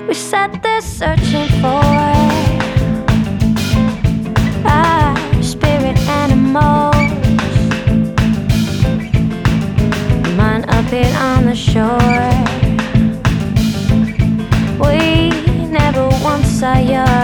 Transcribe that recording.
we sat there searching for our spirit animals. Mine appeared on the shore. We never once saw yours.